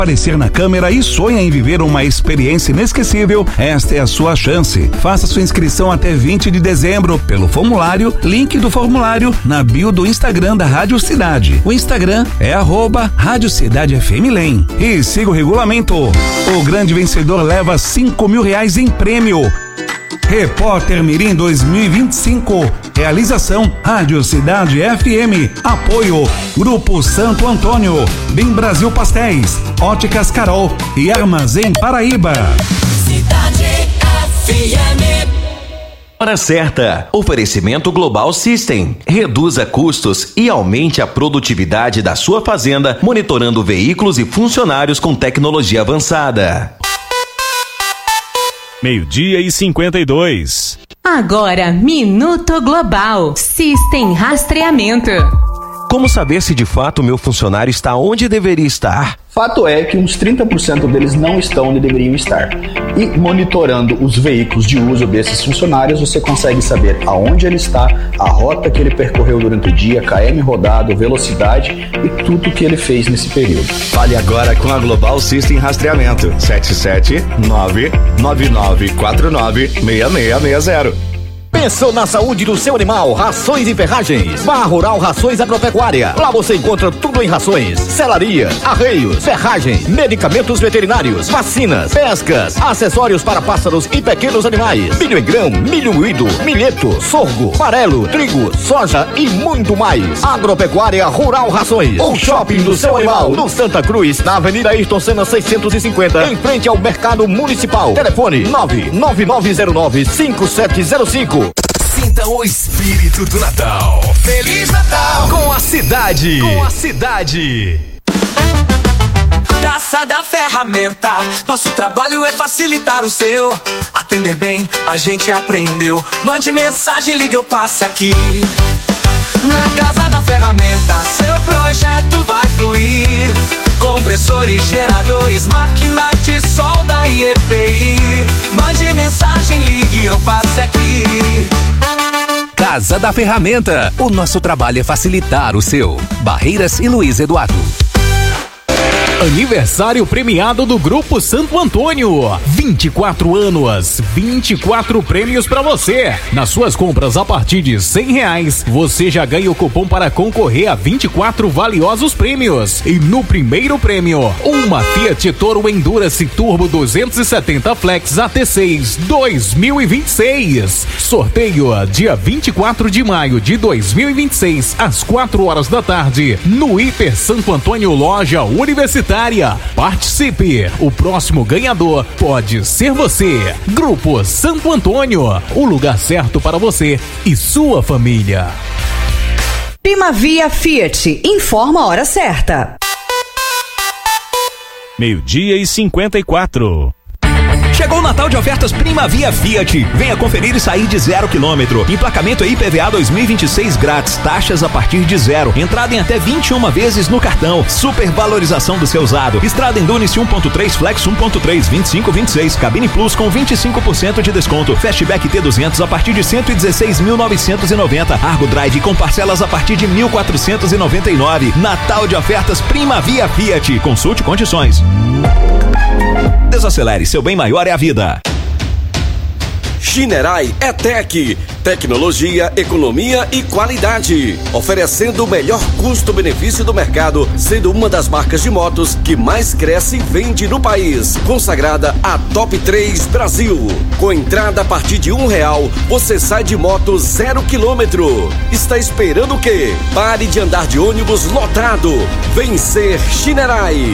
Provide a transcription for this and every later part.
aparecer na câmera e sonha em viver uma experiência inesquecível, esta é a sua chance. Faça sua inscrição até 20 de dezembro pelo formulário, link do formulário na bio do Instagram da Rádio Cidade. O Instagram é @Rádio Cidade FM LEM. E siga o regulamento. O grande vencedor leva R$5.000 em prêmio. Repórter Mirim 2025. Realização Rádio Cidade FM. Apoio Grupo Santo Antônio, Bem Brasil Pastéis, Óticas Carol e Armazém Paraíba. Cidade FM. Hora certa. Oferecimento Global System. Reduza custos e aumente a produtividade da sua fazenda, monitorando veículos e funcionários com tecnologia avançada. 12:52. Agora, Minuto Global System Rastreamento. Como saber se de fato o meu funcionário está onde deveria estar? Fato é que uns 30% deles não estão onde deveriam estar. E monitorando os veículos de uso desses funcionários, você consegue saber aonde ele está, a rota que ele percorreu durante o dia, KM rodado, velocidade e tudo que ele fez nesse período. Fale agora com a Global System Rastreamento. 77999496660. Pensou na saúde do seu animal? Rações e Ferragens. Barra Rural Rações Agropecuária. Lá você encontra tudo em rações, selarias, arreios, ferragem, medicamentos veterinários, vacinas, pescas, acessórios para pássaros e pequenos animais, milho em grão, milho moído, milheto, sorgo, farelo, trigo, soja e muito mais. Agropecuária Rural Rações. O shopping do seu animal. No Santa Cruz, na Avenida Ayrton Senna 650, em frente ao Mercado Municipal. Telefone 999095705. Sinta o espírito do Natal. Feliz Natal com a cidade. Com a cidade. Praça da Ferramenta. Nosso trabalho é facilitar o seu. Atender bem, a gente aprendeu. Mande mensagem, ligue ou passe aqui. Na Casa da Ferramenta, seu projeto vai fluir. Compressores, geradores, máquina de solda e EPI. Mande mensagem, ligue ou passe aqui. Casa da Ferramenta. O nosso trabalho é facilitar o seu. Barreiras e Luiz Eduardo. Aniversário premiado do Grupo Santo Antônio. 24 anos, 24 prêmios pra você. Nas suas compras a partir de R$100, você já ganha o cupom para concorrer a 24 valiosos prêmios. E no primeiro prêmio, uma Fiat Toro Endurance Turbo 270 Flex AT6 2026. Sorteio dia 24 de maio de 2026, às 4 horas da tarde, no Hiper Santo Antônio Loja Universitária. Participe! O próximo ganhador pode ser você. Grupo Santo Antônio, o lugar certo para você e sua família. Primavia Fiat, informa a hora certa. 12:54. Chegou o Natal de ofertas Primavia Fiat. Venha conferir e sair de 0 km. Emplacamento e IPVA 2026 grátis. Taxas a partir de 0. Entrada em até 21 vezes no cartão. Supervalorização do seu usado. Estrada Endurance 1.3 Flex 1.3 2526. Cabine Plus com 25% de desconto. Fastback T200 a partir de 116.990. Argo Drive com parcelas a partir de 1.499. Natal de ofertas Primavia Fiat. Consulte condições. Desacelere, seu bem maior é a vida. Shinerai é Tech, tecnologia, economia e qualidade, oferecendo o melhor custo-benefício do mercado, sendo uma das marcas de motos que mais cresce e vende no país, consagrada a Top 3 Brasil. Com entrada a partir de R$1, você sai de moto 0 km. Está esperando o quê? Pare de andar de ônibus lotado. Vem ser Shinerai.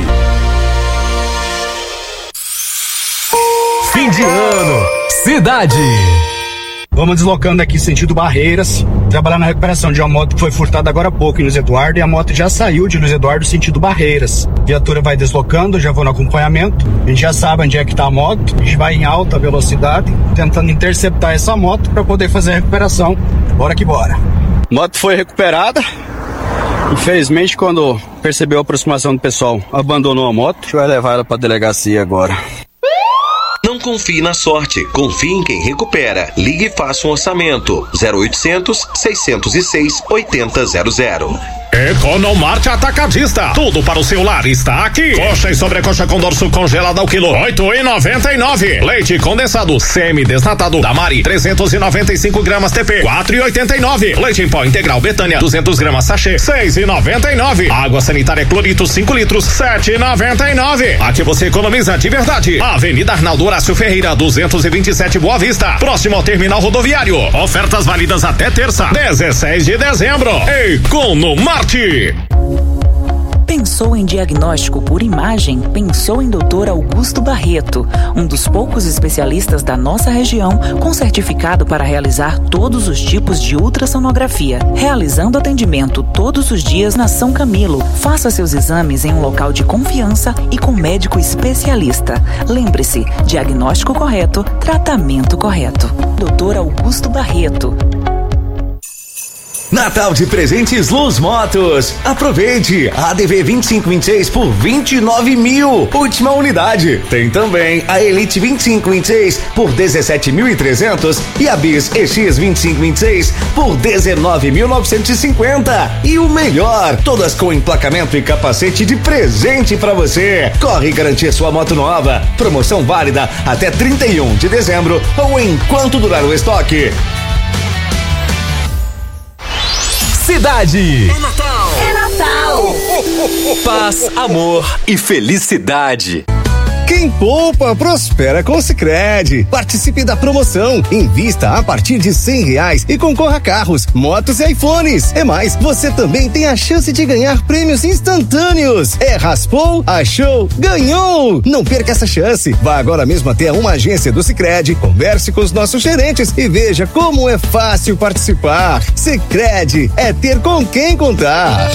Fim de ano, cidade. Vamos deslocando aqui sentido Barreiras, trabalhar na recuperação de uma moto que foi furtada agora há pouco em Luiz Eduardo, e a moto já saiu de Luiz Eduardo sentido Barreiras. A viatura vai deslocando, já vou no acompanhamento, a gente já sabe onde é que está a moto, a gente vai em alta velocidade, tentando interceptar essa moto para poder fazer a recuperação. Bora que bora. A moto foi recuperada, infelizmente quando percebeu a aproximação do pessoal, abandonou a moto, a gente vai levar ela para a delegacia agora. Não confie na sorte, confie em quem recupera. Ligue e faça um orçamento. 0800 606 8000. Economarte Atacadista. Tudo para o seu lar está aqui. Coxa e sobrecoxa com dorso congelado ao quilo, 8,99. Leite condensado semi-desnatado da Mari, 395 gramas TP, 4,89. Leite em pó integral Betânia, 200 gramas sachê, 6,99. Água sanitária Clorito 5 litros, 7,99. Aqui você economiza de verdade. Avenida Arnaldo Horácio Ferreira, 227 Boa Vista, próximo ao terminal rodoviário. Ofertas válidas até terça, 16 de dezembro. Economarte. Pensou em diagnóstico por imagem? Pensou em Dr. Augusto Barreto, um dos poucos especialistas da nossa região com certificado para realizar todos os tipos de ultrassonografia, realizando atendimento todos os dias na São Camilo. Faça seus exames em um local de confiança e com médico especialista. Lembre-se, diagnóstico correto, tratamento correto. Dr. Augusto Barreto. Natal de presentes Luz Motos. Aproveite ADV 2526 por 29 mil. Última unidade. Tem também a Elite 2526 por 17.300 e a Bis EX 2526 por 19.950. E o melhor, todas com emplacamento e capacete de presente pra você. Corre garantir sua moto nova. Promoção válida até 31 de dezembro ou enquanto durar o estoque. Cidade. É Natal. É Natal. Paz, amor e felicidade. Quem poupa, prospera com o Sicredi. Participe da promoção. Invista a partir de R$100 e concorra a carros, motos e iPhones. É mais, você também tem a chance de ganhar prêmios instantâneos. Raspou, achou, ganhou. Não perca essa chance. Vá agora mesmo até uma agência do Sicredi, converse com os nossos gerentes e veja como é fácil participar. Sicredi é ter com quem contar.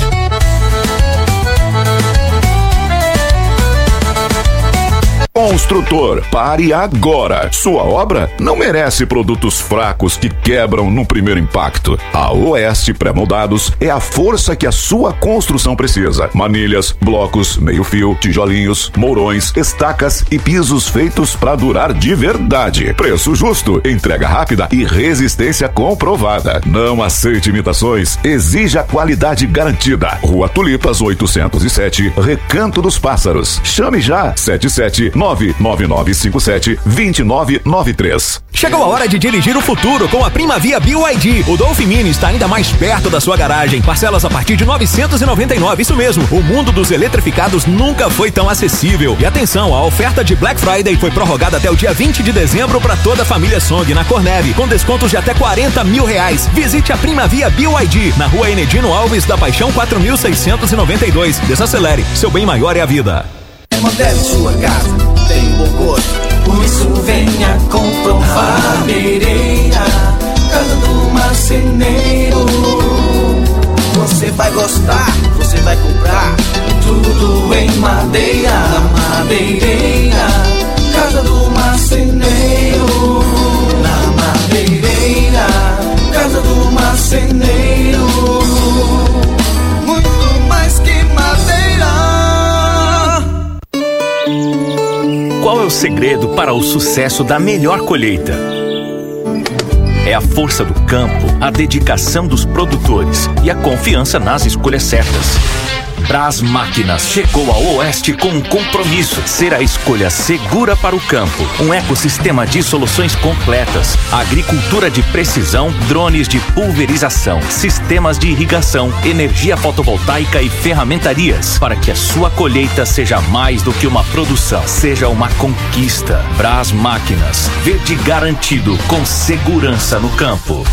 Construtor, pare agora. Sua obra não merece produtos fracos que quebram no primeiro impacto. A Oeste Pré-Moldados é a força que a sua construção precisa. Manilhas, blocos, meio-fio, tijolinhos, mourões, estacas e pisos feitos para durar de verdade. Preço justo, entrega rápida e resistência comprovada. Não aceite imitações, exija qualidade garantida. Rua Tulipas 807, Recanto dos Pássaros. Chame já, 77999572993. Chegou a hora de dirigir o futuro com a Primavia BYD. O Dolphin Mini está ainda mais perto da sua garagem. Parcelas a partir de R$999. Isso mesmo, o mundo dos eletrificados nunca foi tão acessível. E atenção, a oferta de Black Friday foi prorrogada até o dia 20 de dezembro para toda a família Song na Corneve, com descontos de até R$40 mil. Visite a Primavia BYD na Rua Enedino Alves da Paixão 4692. Desacelere, seu bem maior é a vida. É moderno sua casa, tem um bom gosto, por isso venha comprovar. Madeireira, casa do marceneiro. Você vai gostar, você vai comprar, tudo em madeira. Na Madeireira, casa do marceneiro. Na Madeireira, casa do marceneiro. Muito mais que madeira. Qual é o segredo para o sucesso da melhor colheita? É a força do campo, a dedicação dos produtores e a confiança nas escolhas certas. Brás Máquinas chegou ao Oeste com um compromisso: ser a escolha segura para o campo. Um ecossistema de soluções completas: agricultura de precisão, drones de pulverização, sistemas de irrigação, energia fotovoltaica e ferramentarias, para que a sua colheita seja mais do que uma produção, seja uma conquista. Brás Máquinas, verde garantido com segurança no campo.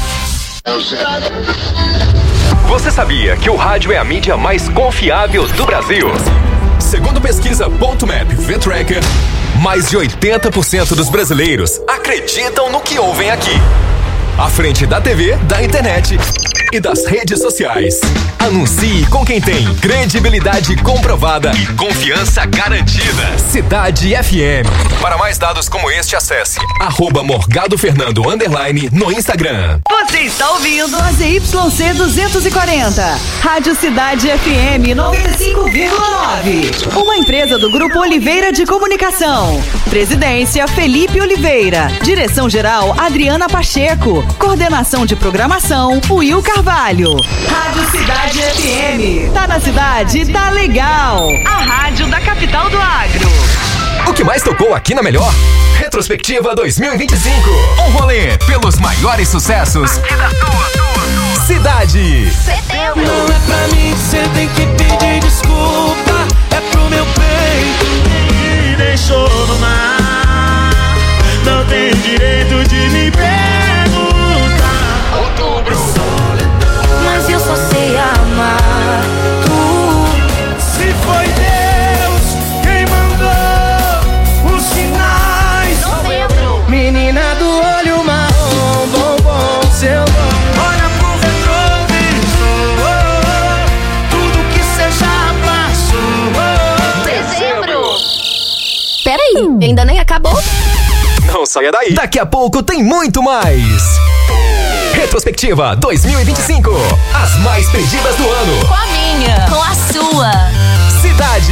Você sabia que o rádio é a mídia mais confiável do Brasil? Segundo pesquisa Ponto.map V-Tracker, mais de 80% dos brasileiros acreditam no que ouvem aqui. À frente da TV, da internet e das redes sociais. Anuncie com quem tem credibilidade comprovada e confiança garantida. Cidade FM. Para mais dados como este, acesse @morgadofernando_ no Instagram. Você está ouvindo a ZYC 240, Rádio Cidade FM 95,9. Uma empresa do Grupo Oliveira de Comunicação. Presidência Felipe Oliveira. Direção-geral Adriana Pacheco. Coordenação de programação Will Carvalho. Rádio Cidade Cidade FM. Tá na cidade, tá legal. A rádio da capital do agro. O que mais tocou aqui na Melhor? Retrospectiva 2025. Um rolê pelos maiores sucessos aqui da tua. Cidade. Setembro. Não é pra mim que cê tem que pedir desculpa. É pro meu peito que me deixou no mar. Não tem direito de me perguntar. Outubro. Mas eu só sei amar tu. Se foi Deus quem mandou os sinais. Novembro. Menina do olho marrom, bombom, seu bom. Olha pro retrovisor, tudo que cê já passou. Dezembro. Peraí, ainda nem acabou? Não saia daí. Daqui a pouco tem muito mais. Retrospectiva 2025. As mais pedidas do ano. Com a minha. Com a sua. Cidade.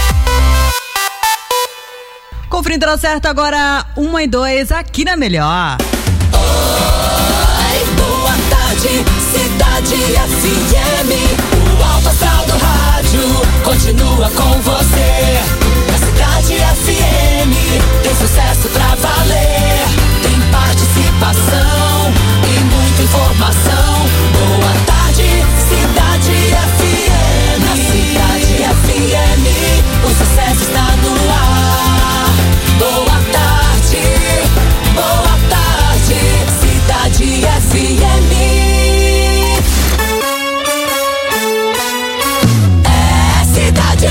Conferindo a certa agora, 1 e 2 aqui na Melhor. Oi, boa tarde, Cidade FM. O alto astral do rádio continua com você. Na Cidade FM tem sucesso pra valer. Tem participação e muita informação. Boa tarde, Cidade FM. Na Cidade FM o sucesso está no ar. Boa tarde, Cidade FM. É cidade.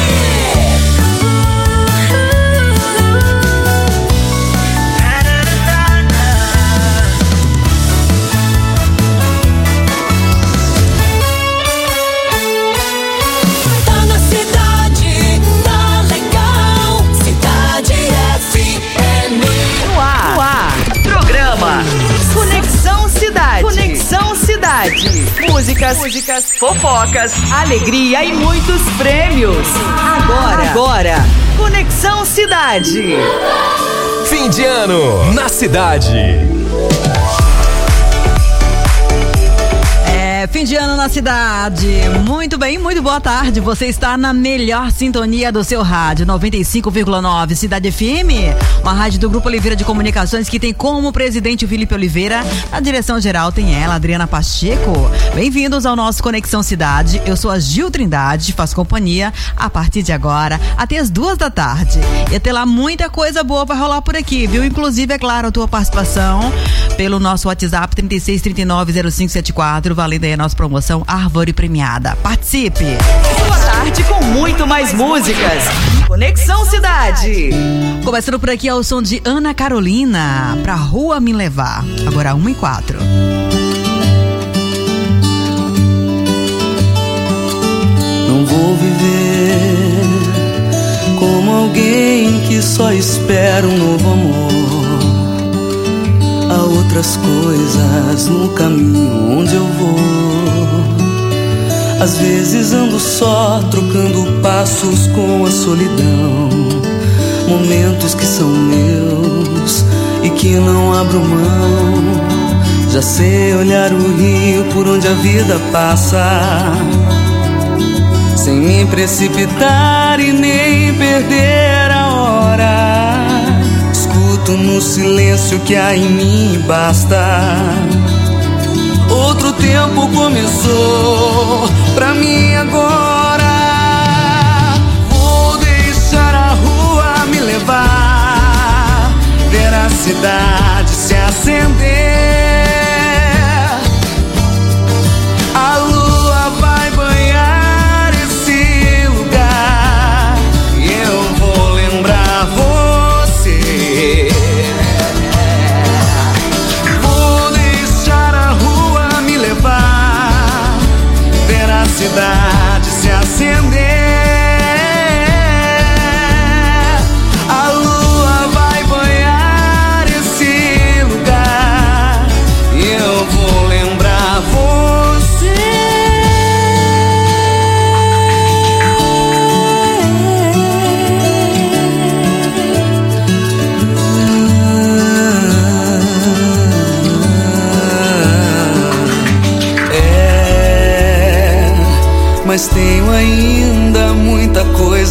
Tá na cidade, tá legal. Cidade FM. No ar. Programa Conexão Cidade. Conexão Cidade. Músicas, fofocas, alegria e muitos prêmios. Agora, Conexão Cidade. Fim de ano na cidade. Fim de ano na cidade. Muito bem, muito boa tarde. Você está na melhor sintonia do seu rádio, 95,9 Cidade FM, uma rádio do Grupo Oliveira de Comunicações que tem como presidente o Felipe Oliveira. Na direção geral tem ela, Adriana Pacheco. Bem-vindos ao nosso Conexão Cidade. Eu sou a Gil Trindade, faço companhia a partir de agora até as 2 da tarde. E até lá muita coisa boa vai rolar por aqui, viu? Inclusive, é claro, a tua participação pelo nosso WhatsApp 36390574, valendo aí a nossa promoção Árvore Premiada. Participe! Boa tarde com muito mais músicas. Conexão Cidade. Começando por aqui ao som de Ana Carolina, Pra Rua Me Levar. Agora 1 e 4. Não vou viver como alguém que só espera um novo amor. Há outras coisas no caminho onde eu vou. Às vezes ando só, trocando passos com a solidão. Momentos que são meus e que não abro mão. Já sei olhar o rio por onde a vida passa, sem me precipitar e nem perder a hora. Escuto no silêncio que há em mim e basta. Outro tempo começou pra mim agora. Vou deixar a rua me levar, ver a cidade se acender. A lua vai banhar esse lugar e eu vou lembrar você. Vou deixar a rua me levar, ver a cidade se acender. A lua vai banhar esse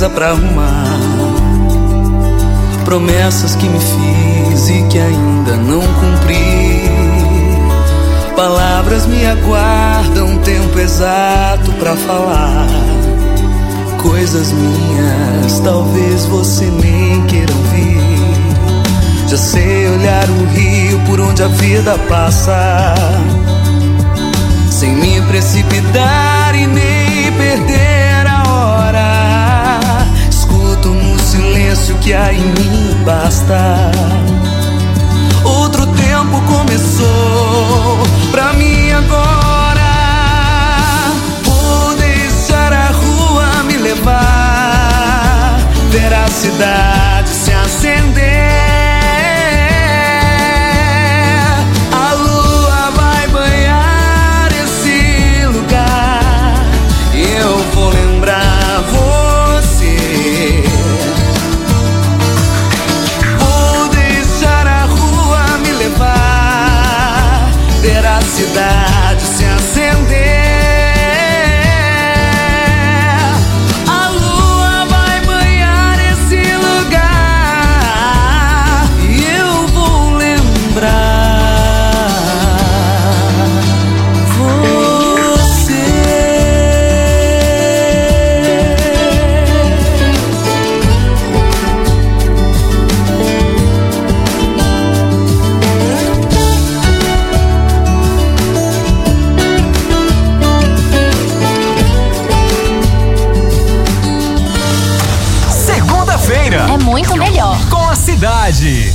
coisa pra arrumar. Promessas que me fiz e que ainda não cumpri. Palavras me aguardam tempo exato pra falar. Coisas minhas, talvez você nem queira ouvir. Já sei olhar o rio por onde a vida passa, sem me precipitar e nem perder a hora. Escuto no silêncio que há em mim basta. Outro tempo começou pra mim agora. Vou deixar a rua me levar, ver a cidade se acender. A lua vai banhar esse lugar e eu vou lembrar você. Vou deixar a rua me levar, ver a cidade se acender. A lua vai banhar esse lugar e eu vou lembrar Segunda-feira É muito melhor. com a cidade.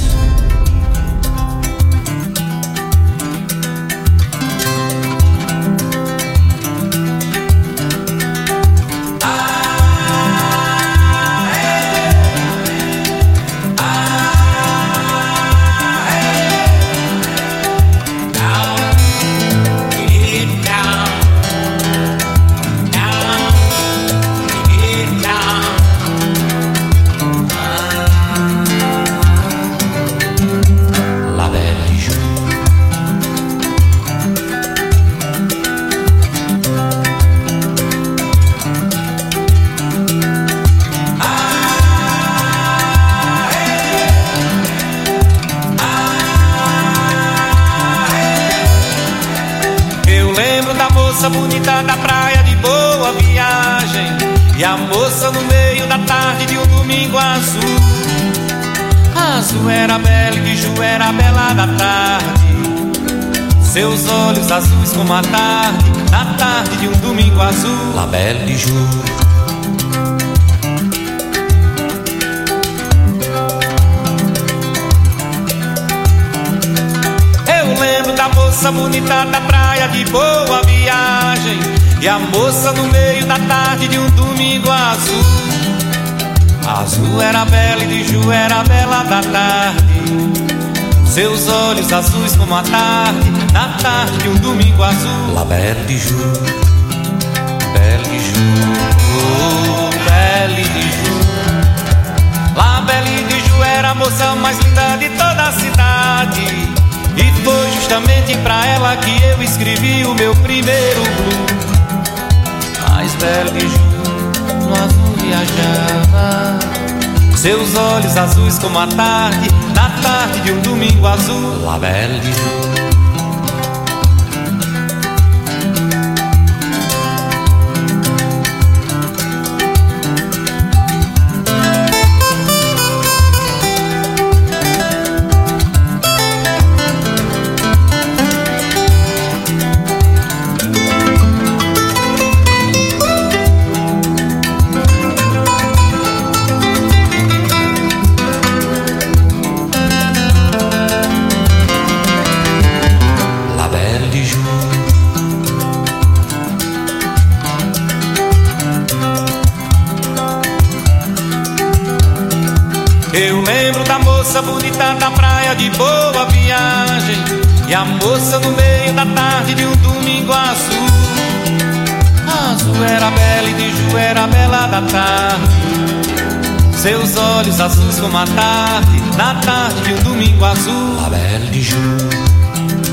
Eu lembro da moça bonita da praia de Boa Viagem, e a moça no meio da tarde de um domingo azul. Azul era bela e de Ju era bela da tarde. Seus olhos azuis como a tarde, na tarde de um domingo azul. La Belle de Ju. Eu lembro da moça bonita da praia de Boa Viagem, e a moça no meio da tarde de um domingo azul. Azul era bela e de Ju era bela da tarde. Seus olhos azuis como a tarde, na tarde de um domingo azul. La Belle de Ju, Belle de Ju, oh, Belle de Ju. La Belle de Ju era a moça mais linda de toda a cidade, e foi justamente pra ela que eu escrevi o meu primeiro blues. Mas Belle de Ju no azul viajava, seus olhos azuis como a tarde, na tarde de um domingo azul. La Belle de Ju. Eu lembro da moça bonita da praia de Boa Viagem, e a moça no meio da tarde de um domingo azul. Azul era bela e de Ju era bela da tarde. Seus olhos azuis como a tarde, na tarde de um domingo azul. La Belle de Ju.